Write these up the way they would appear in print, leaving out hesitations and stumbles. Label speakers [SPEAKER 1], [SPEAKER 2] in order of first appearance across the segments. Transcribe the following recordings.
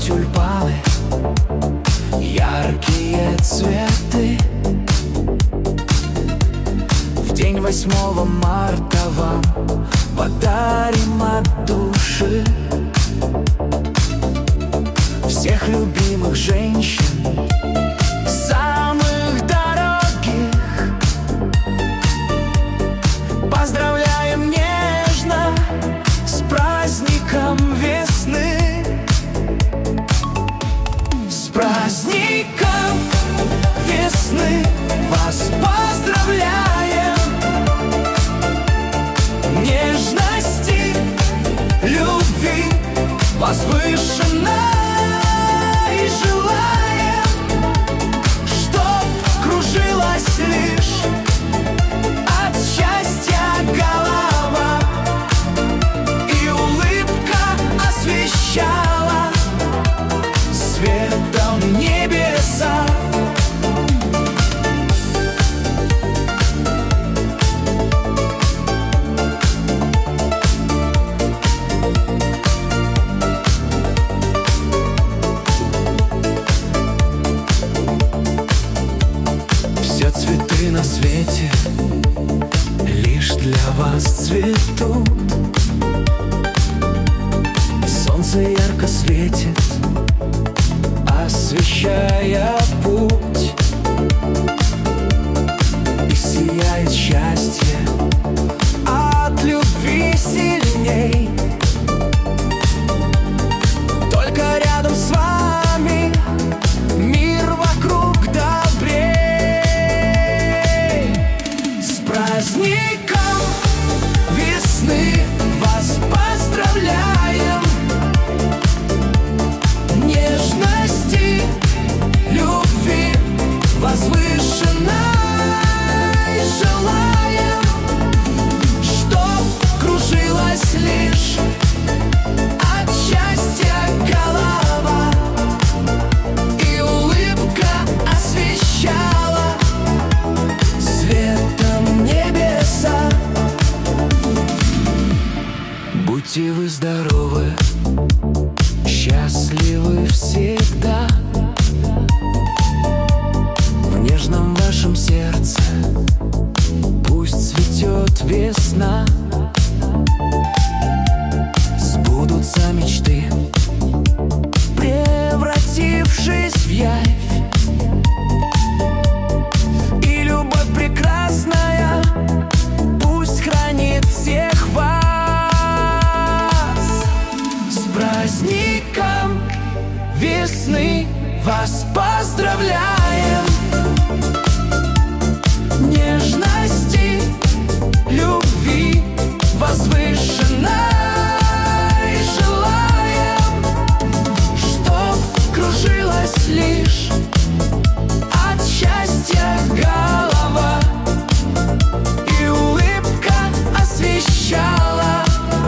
[SPEAKER 1] тюльпаны, яркие цветы. В день 8 марта вам подарим от души всех любимых женщин, самых дорогих. Поздравляем нежно с праздником весны, с праздником весны вас поздравляем. Нежности, любви возвышенной желаем, чтоб кружилась лишь от счастья голова, и улыбка освещала светом небеса. Все цветы на свете лишь для вас цветут. Солнце ярко светит, освещая путь, и сияет счастье от любви сильней. Только рядом с вами мир вокруг добрей. С праздником весны вас поздравляем. Нежности, любви возвышенной желаем, чтоб кружилась лишь от счастья голова, и улыбка освещала светом небеса. Будьте вы здоровы, счастливы всегда. В нежном вашем сердце пусть цветет весна. Сбудутся мечты, превратившись в явь, и любовь прекрасная пусть хранит всех вас. С праздником весны вас поздравляем. Нежности, любви возвышенной желаем, чтоб кружилась лишь от счастья голова, и улыбка освещала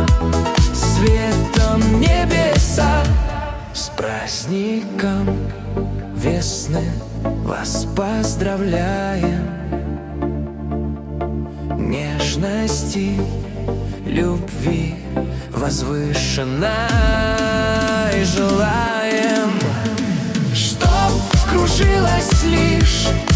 [SPEAKER 1] светом небеса. С праздником весны вас поздравляем. Нежности, любви возвышенной желаем, чтоб кружилась лишь